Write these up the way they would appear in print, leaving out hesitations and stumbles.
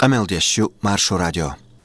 Qameldeshu Marşo Radyo.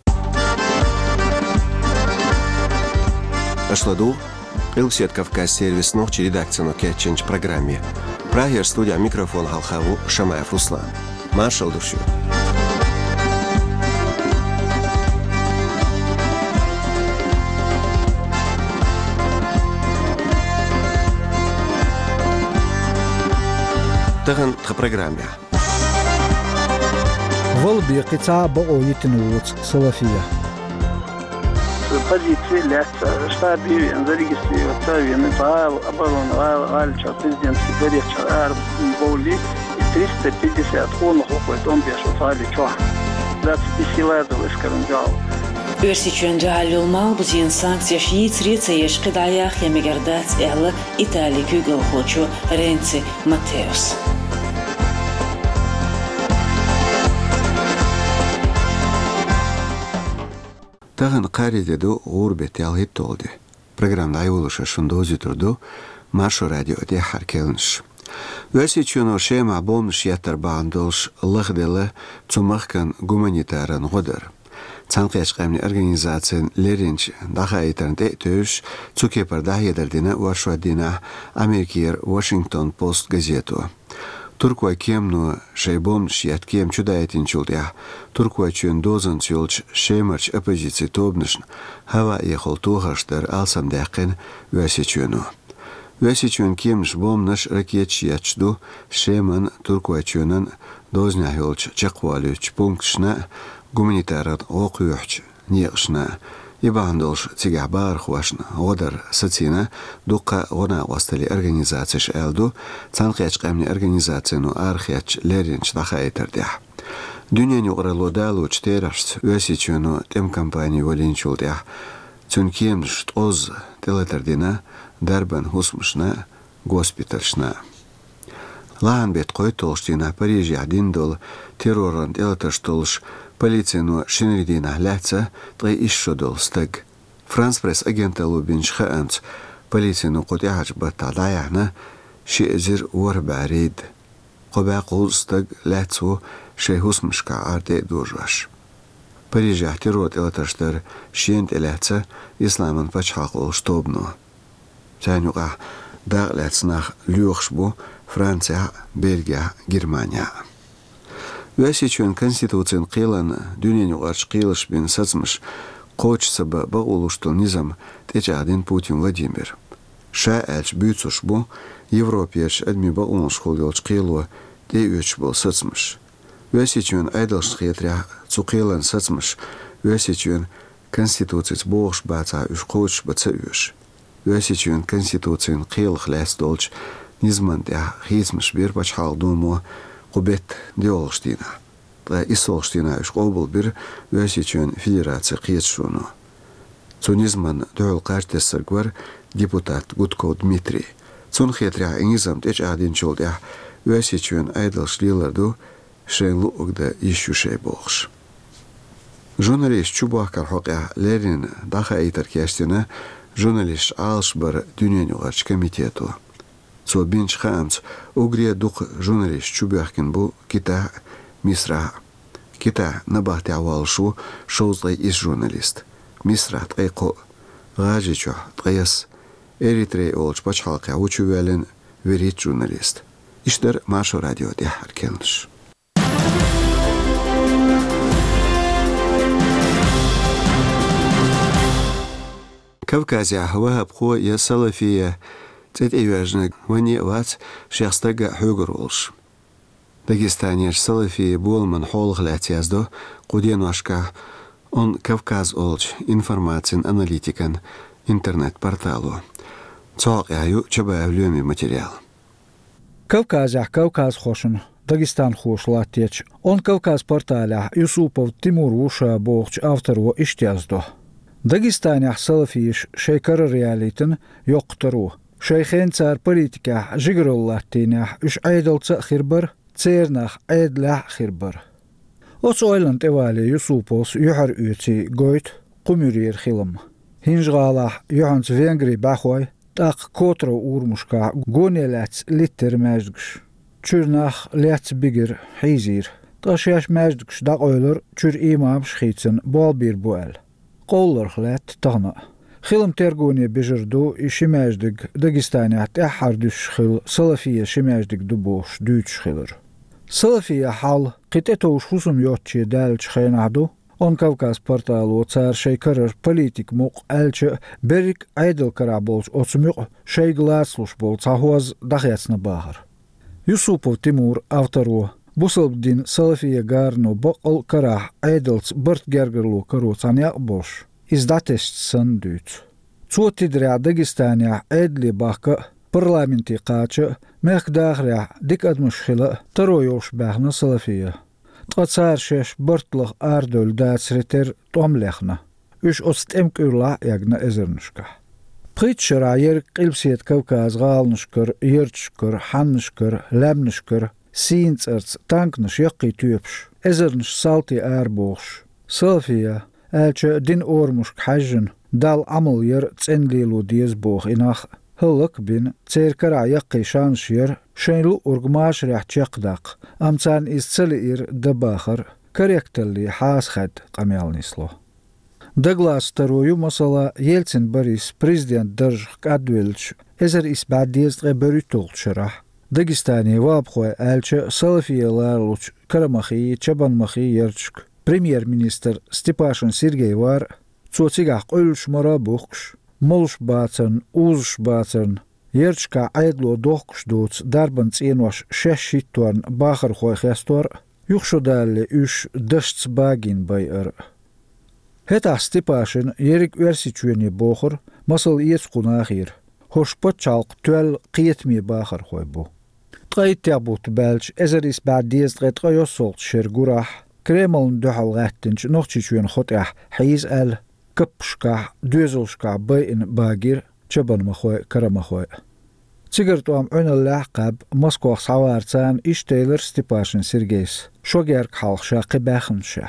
Ашладу, Илсет Кавказ сервис ночи редакцию Кетченч программе. Прагер студия микрофон Халхаву Шамаев Руслан. Маршал душу. Таган в программе. Волби قطاع بقويتنوت سلفية. Позиции ляться, штабы, зарегистрировать, царь, оборона, альча, президентский дворец, боули, и 350 он хлопает, он бежит, альча. 25 лет скоренжал. Ürsüçöndü hallolmalı bu ziyan sanksiya şiit ritsayış qıdayak yemegerdats ehli İtali kügül hoçu Renzi Matteus. Таган қаридеду ғурбет ялғып толды. Программда айвылыша шынды өзі тұрды, Маршо Радио де харкелініш. Өсі чуно шема болмыш ятар бағындылш лығдылы цумаққан гуманитарын ғодар. Цанқияш қамни организациян леринч даха айтарынды төш цукепарда едердіні Вашуаддина Америкер Washington Post газету. Туркуа кемну шейбомш ят кем чудаятин чулдя. Туркуа чуен дозан чулч шеймарч оппозиции тобнышн. Хава ехал тухаштар алсам дәқин өсі чуену. Өсі чуен кемш бомнаш ракетч ячду шейман туркуа чуенын дозня хулч чақвалюч пунктшна гуманитарат оқуюч неғшна. Ибандолш цигабар хвашна одар сацина дуқа гона вастали организацияш элду цанқияч қамни организацияну архияч леринч даха айтардя. Дүниені ұғыралудалу чтерашт өсі чуну тем компании валинчулдя. Цун кемш тоз телетардина дарбан хусмышна госпитальшна. Лаан бет қой толштина Парижи адиндол терроран телеташтолш полицияну шинридина ляца тай ишшодол стаг. Франс пресс агента лубинч хаанц полицияну қотяж батадаяна шиэзир уарбарид. Қоба қол стаг ляцу шейхусмышка арде дужваш. Парижа террор элаташтар шиент эляца исламан пачхақол штобну. Тянюға даг ляцнах люхшбу Франция, Бельгия, Германия. Өсі чуен конституциян қилан дүниені ғарш қилыш бен сацмыш қоч саба бағулуштыл низам течадин Путин Владимир. Ша әлч бүйцуш бу Европияш әдмі бағулуш қолдылч қилуа де өч бол сацмыш. Өсі чуен айдалш қиетря цу қилан сацмыш өсі чуен конституцияц боғш баца үш қоч баца үш. Өсі чуен конституциян қилық ләс долч низмандя хизмыш бир бачхал думу Qubet diolştina. Da isolştina üç qobul bir ösüçün federasiya qiyetşunu. Цунизман дөл қартесіргвар депутат Гудко Дмитрий. Цун хетря инизам теч адин чолдя өсüçün айдалш лиларду шенлу угда ищушей болш. Журналист Чубахкар хоқя Лерин даха айтар кештина журналист алшбар дүниені ғарч комитету. Цо бинч хаамц угрия дух журналист Чубахкин бу кита мисра. Кита набахти авалшу шоузлай из журналист. Мисра тайко гажичо таяс Эритрей олч пачхалка учувелен верит журналист. Иштер Маршо Радио де харкелнш. Кавказия вахаб хо я салафия تد إيواجنا وني وات شخصتك حجر ولش. داغستانيش سلفي بول من حول غلاتياز دو قدين واشكا on Кавказ олч информациен аналитикан интернет порталу. Цоқ яю чаба авлюми материал. Кавказ хошын Дагестан хошлатеч. Он Кавказ порталя Юсупов Тимур Уша боғч автору иштяздо. Дагестанях салафиш шейкар реалитин йоқтыру. Шейхен цар политика жигроллаттинах үш айдалца хирбар, цернах айдлах хирбар. Оц ойланд эвали Юсуповс юхар үти гойт кумюрир хилм. Хинжгалах юханц венгри бахой так котро урмушка гонелац литтер мэжгш. Чурнах лец бигер хизир Taşıyaş mecdükş da oylar çür imam şiitsin bol bir bu el. Qollar xlet tağna. Xilm terguni bijirdu işi mecdik Dagistaniyat ehar düş xil Salafiye şimecdik duboş düç xilir. Salafiye hal qitetoş husum yotçi delç xeynadu on Kavkaz portalu car şey karar politik muq elçi berik aydıl kara bolç otsumuk şey glasluş bolç ahoz dahyasna bahar. Yusupov Timur avtoru Busabdin Salafiye garnu baqal kara aydılç bırt gergerlu karu tanyak boş. İzdateşt sandüç. Çotidra Dagistaniya aydli bakı parlamenti qaçı mekdağra dik admışxila taroyoş bahna Salafiye. Tqatsar şeş bırtlıq ardöl datsreter tomlexna. Üç ostemk ürla yagna ezernüşka. Pritşıra yer qilpsiyet Kavkaz qalnışkır, yerçkır, hannışkır, lemnışkır, sintsarts tanknış yaqi tüyepş. Ezernüş salti arboğş. Salafiye elçi din ormuşk hajjın dal amal yer tsenlilu diez boğ inaq. Hılık bin cerkara yaqi şanş yer şenlu urgmaş rah çaqdaq. Amcan izcili dabahar korrektelli hasxad qamyalnislo. Douglas taroyu masala Yeltsin Boris prezident Dırjq Advelç ezer isbadiyezde börütolçırah. Dagistani vabxoy elçi Salafiyelarluç Karamaxi Çabanmaxi yerçk. Premier minister Stepashin Sergey var çoçigaq ölüş mara buxş. Molş batsın, uzş batsın. Yerçka aydlo doxş doç darban cienvaş şeşittuan bahar xoy xestor. Yuxşodalli üç dışts bagin bayır. Heta Stepashin yerik versiçüyeni boğur, masal iyes qunağir. Hoşpat çalq tüel qiyetmi bahar xoy bu. Tqaytiyabut belç ezer isbadiyez qetqayos solt şergurah. Kremlin duhal gəttinç noxçiçüyen xotah hiz el. Kapşka, düzelşka bayin bagir, çabanmaxoy, karamaxoy. Çigirtuam önellaqab Moskva savartsan işteyler Stepashin Sergeys. Şogerk halkşa qibaxınşah.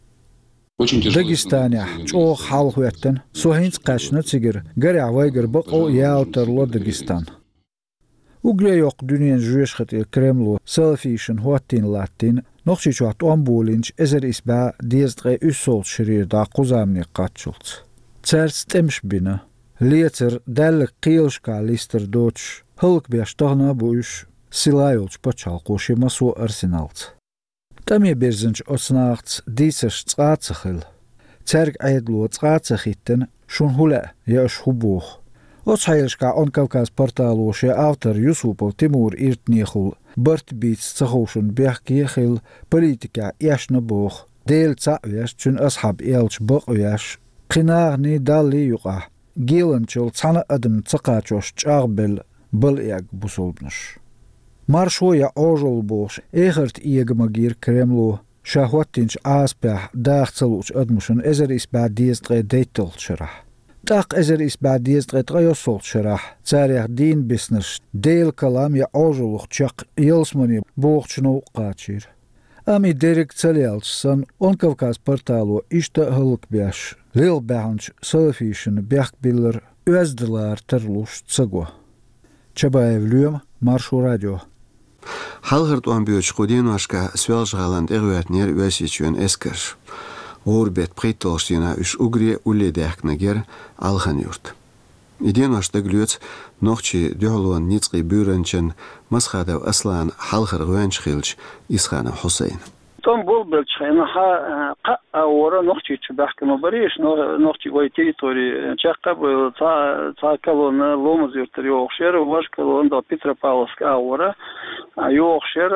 Dagistaniya çoğ halk vetten sohinç qaşna çigir. Garya vaygir baqo yalterlo Dagistan. Ugre yok dünyen jüyeşxati Kremlu Salafishin huatin latin noxçiçuat ombulinç ezer isba diyzdğe üssol şirida quzamni qaçulç. Çers temş bina. Lieter dallik qiyılşka lister doç. Hılk beştağna bu üş silayolç paçal qoşima su arsenalç. Tami berzinç osnağç diseş çqaçıxil. Çerg aydlu çqaçıxitten şun hula yaş hubuğ. Oçayılşka on Kavkaz portalu şe avtor Yusupov Timur irtnixul. Bart bits tsahuşun behkiyexil politika yaşna boğ. Del çaviyaş çün ashab elç boğuyaş. Qinağni dalli yuqa. Gilançıl çana adım tsaqaçoş çağbel bıl busulbnuş. Marşoya ojol boğ. Eğert iyegmagir Kremlu. Şahvattinç aspah dağçaluç admuşun ezer isba diyzdğe deytolçırah. Tak ezer isbadiyezde trayosol şerah. Çarih din bisniş. Del kalam ya ojoluq çaq yelsmani boğçunu qaçir. Ami derek çalyalçsan on Kavkaz portalu işte hılık beş. Lil behanç Salafishin behkbiller özdilar terluş tsago. Çabayevlüyüm Marşu Radyo. Halgırt on büyüç qudin vaşka svelşgaland eğvetner ösiçün esker. Orbet pritolstina üç ugri uledeknager alhan yurt. İden vaşta glüt noxçi dühluan nitsqi bürençen masxadav aslan halgır gönçxilç İsxana Hüseyin. Tom bol belçayna ha ora noxçi çbahkma bariş noxçi oy teritori çaqab ta kalona lomaz yurtri oxşer vaşkalon da Petropavlovska ora yoxşer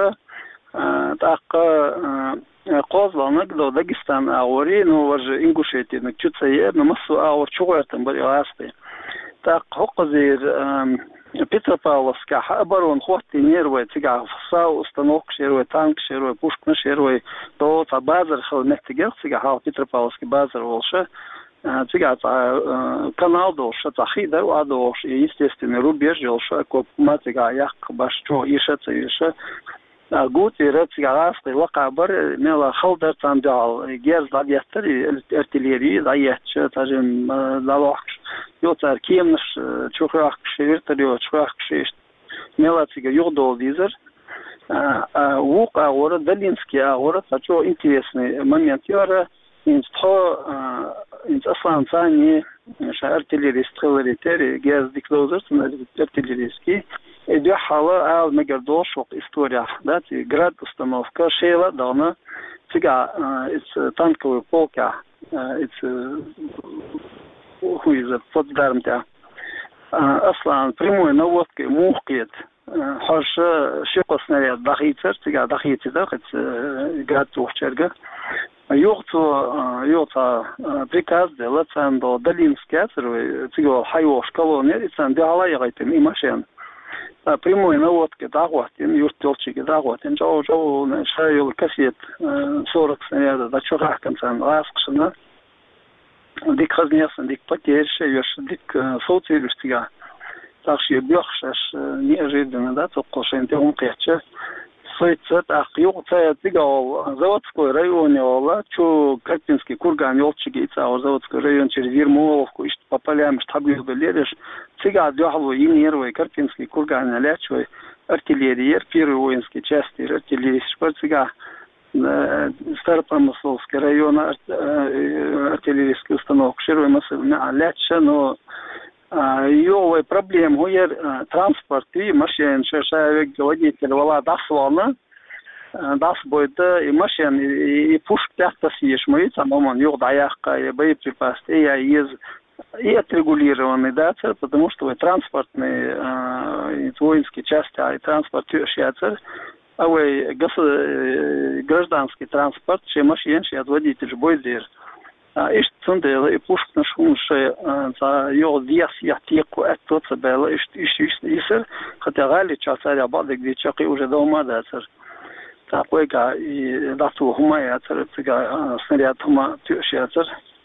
taqa Qozlanak do Dagistan awri no var Ingushetiyani çutsaye namassu awr çuğertan bari asты. Tak hoqzir Petropavlovska baron xwati nervoy tsiga fsa ustanok şervoy tank şervoy pushkna şervoy to ta bazar xalnetiger tsiga ha Petropavlovski bazar olşa tsiga kanal dolşa taxida u adoş естественно рубеж olşa kopmatiga yak baş ço işatsa Gut ратсигарасты вакабар мела халдар тандал гез дагяттыр артиллерия даятчы тажын далак йотар кемниш чухак шевертер чухак шеш мела цига югдол дизер Вук агора Долинский агора хочу интересный момент. Яра инц асланцани артиллерист хлоритери газ диклозер артиллерийский. Идет хала ал мегардош вок история. Да, град установка шейла дана. Тига it's танковый полка. It's who is a плацдарм-то. Аслан прямой наводкой мухкет. Харша шико снаряд дахицер, тига дахицер, это град тухчерга. Йоца приказ делать сандо Долинский, тига хайош колония, ицан диала ягайтем и машин. Прямой наводкой дагватен, юртелчики дагватен, жау шайол кассет 40 снаряда, да чурах концан раскшина. Дик хазнесан, дик потерьше, дик социлюстига. Так что бьёхшаш неожиданно, да, только что ты умкече. Соцет ахюк цаятигал заводской районе ола, чу Карпинский курган ёлчиги ца заводской район через Ермоловку ишт по полям штабил лереш. Цыга дёхло и нервы Карпинский курган лячой артиллерия, первый воинский части артиллерии шпацыга. Старопромысловский район артиллерийский установок широй массивная ляча, но ее проблем гуер транспорт и машин шешавик водитель вала дасвана дас бойда и машин и пушк пятьта съешь мы там он yok даяхка и боеприпас и отрегулированный, да, потому что транспортный воинские части и транспорт шьяцер а вы гражданский транспорт че машин шьят водитель бойдер. Ist zundel и пушк на шумше за ее диас ятику это цебела ist хотя гали часаря бады где чаки уже дома да цер такой га и дату хума я цер цега снаряд хума тюшя цер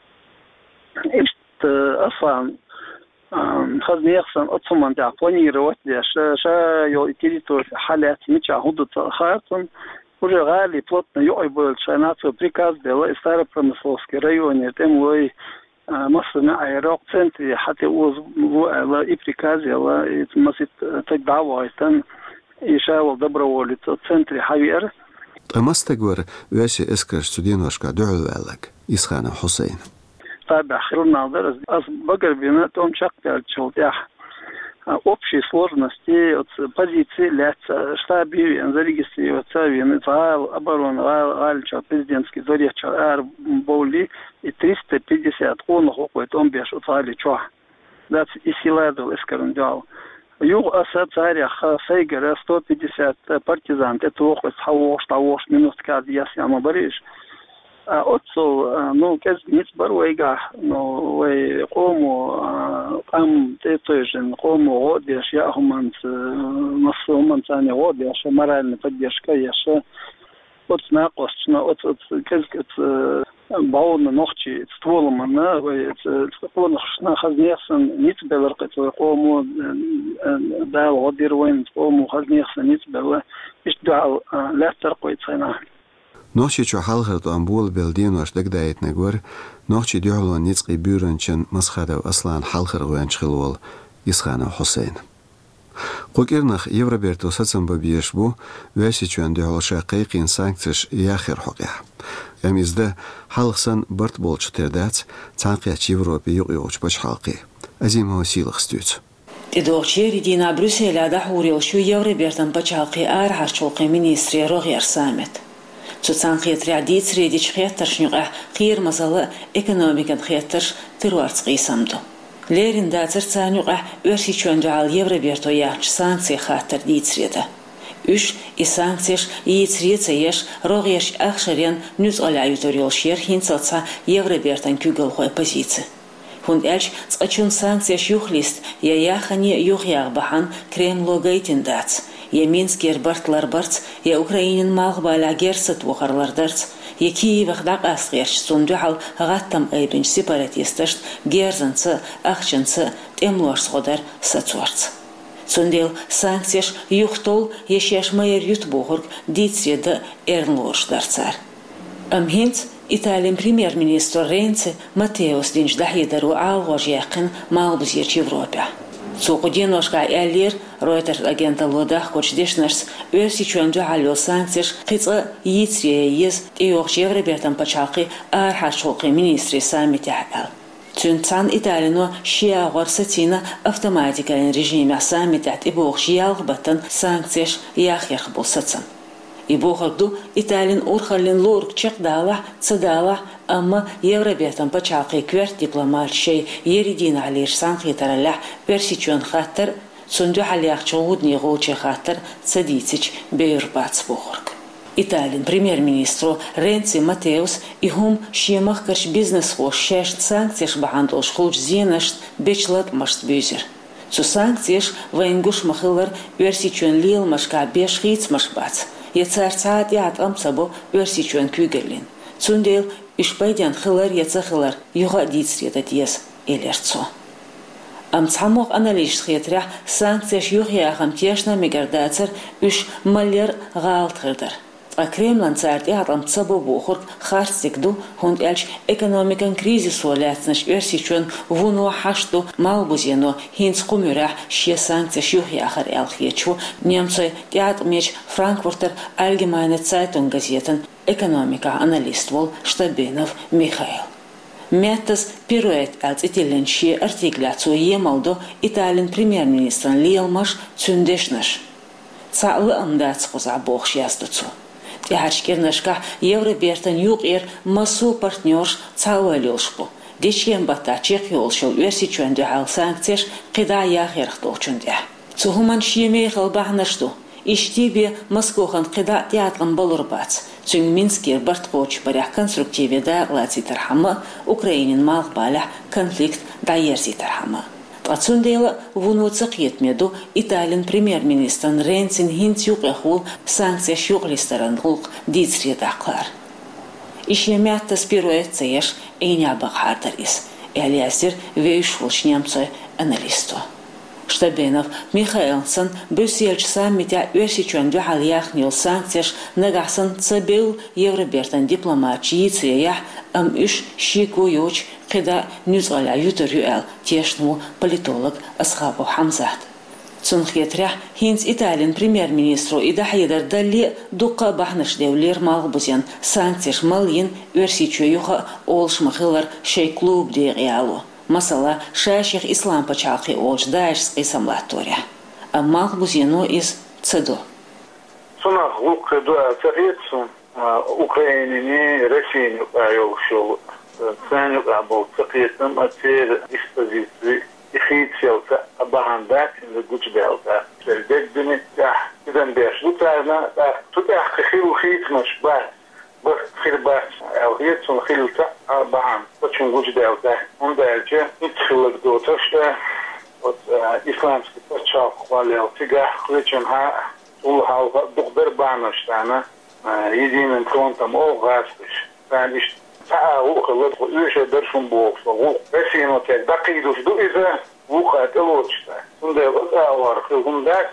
ist аслан хазнехсан отсуман да планировать да ша ее территория халят мича худут хартун уже гали плотно был шайнацию приказ дела и Старопромысловский районе тем лой массовый аэропорт в центре хотя и приказ дела и масит тогда войтан и шел доброволец в центре Хавер. Амастагвар вяси эскер студентошка дуалак Исхана Хусейн. Таба хрунал да аз багарбина том чакпер чолтях. Общей сложности от позиции ляца штабе зарегистрироваться в обороны Альча президентский зареча Боули и 350 он хокует он беш от Альча. Да и сила до эскарндал. Юг ассоциация Сейгера 150 партизан это хокует хавош минутка ясяма бариш. Отцол, ну, казниц барвайга, ну, вай кому там тоже кому одеш я хуманц массуманцане одеш моральная поддержка яша от знакостно от казкет бауна ночи стволом на вай стволом на хазнесан ниц беларкет кому да одервен кому хазнесан ниц бела ишдал ластер койцена. Ночи чухалхат амбул белдин ваш дагдает нагвар, ночи дюхло ницкий бюренчен масхадав аслан халхар гуянчхилвол Исхана Хусейн. Кукирнах Евроберту сацамба биешбу, вясичуан дюхло шакайкин санкциш яхир хугя. Ямизда халхсан барт болч тердац, цанкяч Европе югиоч бач халки. Азим силах стюц. Идоочери дина Брюсселя да хурил шу Евробертан бач халки архарчулки министри рогер самет. Цуцан хет рядит средич хеттер шнюга хир масала экономикан хеттерш тируарцгы самду. Лерин да церцанюга өрси чөндүал Евроберто яч санкция хаттер дитсреда. Үш и санкцияш иитсреца еш рогеш ахшарен нүз аляюторил шер хинцалца Евробертан күгөл позиция. Хунд элч цачун санкцияш юхлист яяхани юхяг бахан Кремло гейтиндац. Я Минскер бартлар барц, я Украинин малгбаля герсет вухарлардарц, я Киевах дак асгерш сундухал гаттам эйбинч сепаратисташт герзанца, ахчанца, темлуаш сходар сацуарц. Сундел санкцияш юхтол ешеш майер ютбухург дитсреда эрнлоршдарцар. Амхинц Италиан премьер-министр Ренци Матеос динч дахидару алгож яқин малбузерч Европа. Цоқуденошка әлер Reuters агенталуда хочдешнерс өрсичуанду алё санкцияш қица йицриез иоқ Евробертан пачақи архашоқи министри саммити ақал. Цунцан Италино шиағар сатина автоматикален режиме саммитят ибоқ шиялғы баттан санкцияш яхерх болсатсан. Ибоқарду Италин урхалин лорг чеқдала цадала Amma Евробертан пачақи кверт дипломат шей еридин алиш санқитаралах персичуан хаттар сунду халиах чоудни гоуче хаттар цадицич бейрбац бохорг. Италин премьер-министру Ренци Матеус и хум шиемах каш бизнес хош шешт санкцияш бахандош хуч зенашт бечлат машт бюзер. Цу санкцияш вайнгуш махылар персичуан лил машка беш хиц машбац. Яцарцаат ятам сабо персичуан кюгерлин. Цундел Ишпайдян хылар яцахылар юга дицретатиес элерцо. Амцамох анализ хетря санкцияш юхяхам тешна мегардацер үш малер гаалтхырдар. А Кремлан царти атамцабо бохург харстикду хунд элч экономикан кризис оляцнаш версичун вуну хашту малбузено хинц кумюрах шие санкцияш юхяхар элхечу немцой театмеч Франкфуртер Allgemeine Zeitung газетен экономика-аналист вол Штабенов Михаил. Меттас пирует als италенши артикляцию емалду Италин премьер-министран Лиелмаш цундешнаш. Цаалы амдац хоза бохш яздуцу. Тяхачкернашка Евробертан югер масу партнерш цауалюшпу. Дечем бата чехиолшил версичуанду хал санкцияш қида яхерхтоочундя. Цухуман шиемей халбахнашту. Иштибе Москохан қида театран болурбац. Цюнг Минскер бартқоч барях конструктиве да лацитархама, Украинин малхбаля конфликт да ерзитархама. Тацундела вунуцак етмеду Италин премьер-министран Ренцин хинц югахул санкция шуглистеран хулк дицредақлар. Ишемятта спирует цеш эйняба хардарис. Элиасир вейшвулш немцой аналисту. Штабенов Михаилсон Брюссельч саммитя версичуанду халиях нил санкцияш нагасан цабил Евробертан дипломат чиицеях үш шику юч қида нюзгаля ютурюэл тешну политолог Асхабу Хамзат. Цунхетрях хинц Италин премьер-министру идахидар дали дуқа бахнаш девлер малбузян санкцияш малин версичуюха олшмахилар шей клуб дериалу. Масала шаших ислам пачалхи олж даешский самлатория. А малбузяну из цеду. Сунах лукреду царицу Украине России ayolşul sanık abol tıkıyettim atır ekspozisyon ihtiyaçta abahanda şimdi güç belta. Belki ya giden bir şu tarafına tutar khil khitmiş bas bas khil bas alhiyetun khilta abahan çünkü güç belta. Onda elce itkhillik dotaşta İslamski paçak valel tigah kılıçın ha ulhalga duqdir banıştana يدين كونتم أو غاسبش فانش تعاوق الله إيش درشون بوق فوق بس إنه تدقيق وشدو إذا وقعت الوجه ثم ده أول خلهم ذاك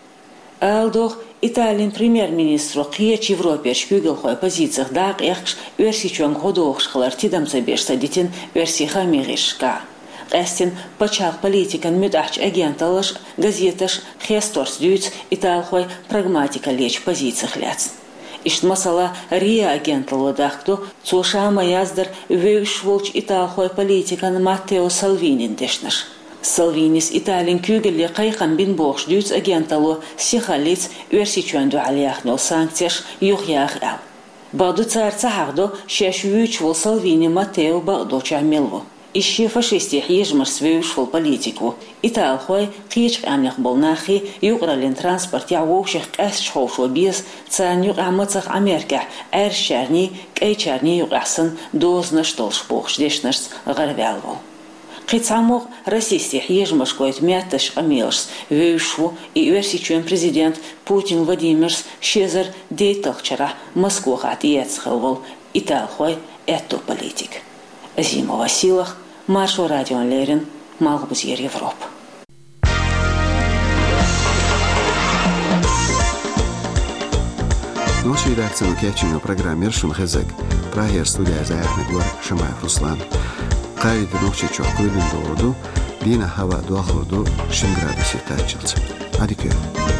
Алдох Италин премьер-министру Киеч Европеш күгелхой позициях дақ яхш версичуан ходоохшхалар тидамца бешта дитин версиха миришка. Эстин пачақ политикан мүдахч агенталаш газеташ хесторс дюц Италхой прагматика леч позициях ляц. Ишт масала рия агенталу дахту цушама яздар вейшволч Италхой политикан Маттео Салвинин дешнаш. Салвинис Италин күгелли қайқан бин бохш дюц агенталу сихалиц версичуанду алияхнел санкцияш юхях ал. Баду царца хагду шешвючвол Салвини Маттео баду чамилву. Ищи фашистих ежмар свеюшвол политику. Италхой қиечқ амяқ болнахи юғралин транспорт яуоших қәсч ховшо биз цан юқ амыцақ Америка әршәрни кәйчәрни юғасын дознаш толш бохш дешнаш ғарвялвол. Қицамоқ расистих ежмаш койт мятташ амелш веюшву и версичуен президент Путин Владимирс шезар дейталчара Москваға тиецхылвол. Италхой эту политик. Зима Василах, Маршо Радион Лерин, Малбузьер Европ. Ночь редакцию кеченю программер Шунхезек. Прагер студия Заятный Глор Шамаев Руслан. Кайд ночи чохкуйлин доуду Dina hava duakhurdu 5 gradus tachilsa. Adică